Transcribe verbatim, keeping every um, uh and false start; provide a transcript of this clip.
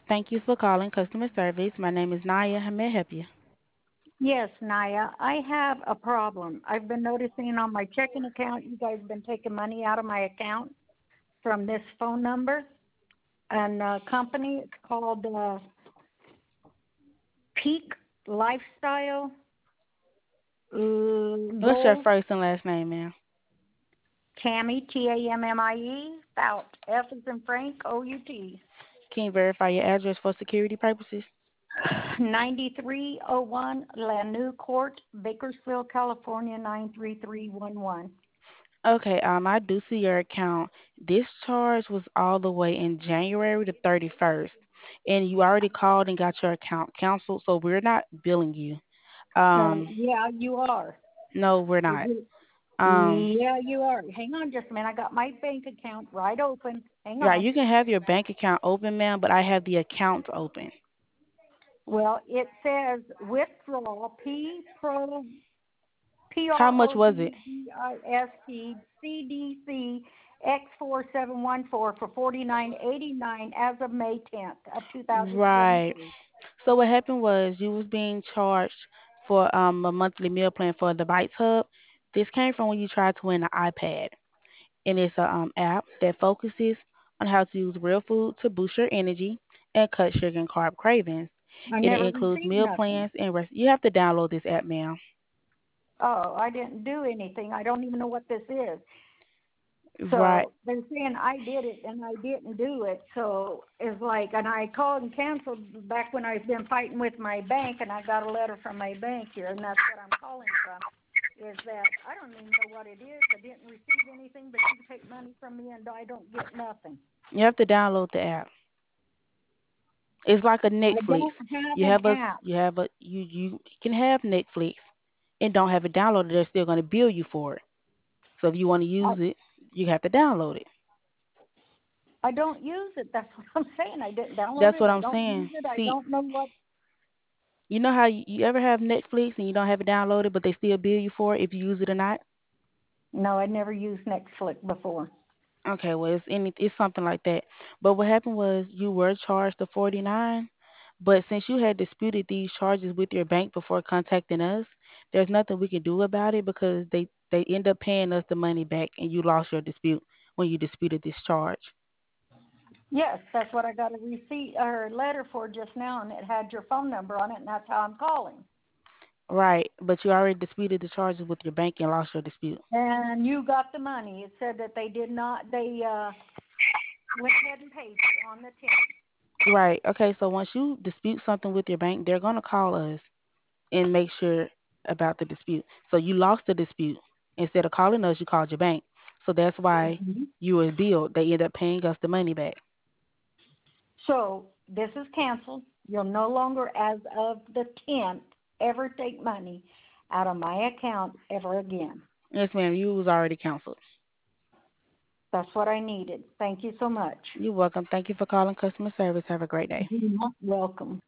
Thank you for calling customer service. My name is Naya. How may I help you? Yes, Naya, I have a problem. I've been noticing on my checking account, you guys have been taking money out of my account from this phone number and uh, company. It's called uh, Peak Lifestyle uh, What's your Gold. first and last name, ma'am? Tammy, T A M M I E, Fout, F as in Frank, O U T. Can you verify your address for security purposes? ninety-three oh one Lanu Court, Bakersfield, California, nine three three one one. Okay, um, I do see your account. This charge was all the way in January the thirty-first, and you already called and got your account canceled, so we're not billing you. Um, Um, yeah, you are. no, we're Is not. it? Um, Yeah, you are. Hang on just a minute. I got my bank account right open. Hang right, on. you can have your bank account open, ma'am, but I have the account open. Well, it says withdraw P Pro P How R much O was it? G D I S T C D C X four seven one four for forty nine eighty nine as of May tenth of two thousand twenty Right. three. So what happened was you was being charged for um a monthly meal plan for the Bites Hub. This came from when you tried to win an iPad, and it's a um app that focuses on how to use real food to boost your energy and cut sugar and carb cravings. I And it never includes received meal nothing. plans and rest. You have to download this app, ma'am. Oh, I didn't do anything. I don't even know what this is. Right. So they're saying I did it and I didn't do it. So it's like, and I called and canceled back when I've been fighting with my bank, and I got a letter from my bank here, and that's what I'm calling from. Is that I don't even know what it is. I didn't receive anything, but you take money from me and I don't get nothing. You have to download the app. It's like a I Netflix. don't have You an have a app. you have a you you can have Netflix and don't have it downloaded. They're still going to bill you for it. So if you want to I use it, you have to download it. I don't use it. That's what I'm saying. I didn't download That's it. what I I'm don't use saying. it. I See, don't know what. you know how you, you ever have Netflix and you don't have it downloaded, but they still bill you for it if you use it or not? No, I never used Netflix before. Okay, well it's any it's something like that. But what happened was you were charged the forty nine, but since you had disputed these charges with your bank before contacting us, there's nothing we can do about it because they they end up paying us the money back and you lost your dispute when you disputed this charge. Yes, that's what I got a receipt or letter for just now, and it had your phone number on it, and that's how I'm calling. Right, but you already disputed the charges with your bank and lost your dispute. And you got the money. It said that they did not. They uh, went ahead and paid you on the tenth. Right. Okay, so once you dispute something with your bank, they're going to call us and make sure about the dispute. So you lost the dispute. Instead of calling us, you called your bank. So that's why Mhm. you were billed. They end up paying us the money back. So this is canceled. You'll no longer, as of the tenth, ever take money out of my account ever again. Yes, ma'am. You was already canceled. That's what I needed. Thank you so much. You're welcome. Thank you for calling customer service. Have a great day. You're welcome.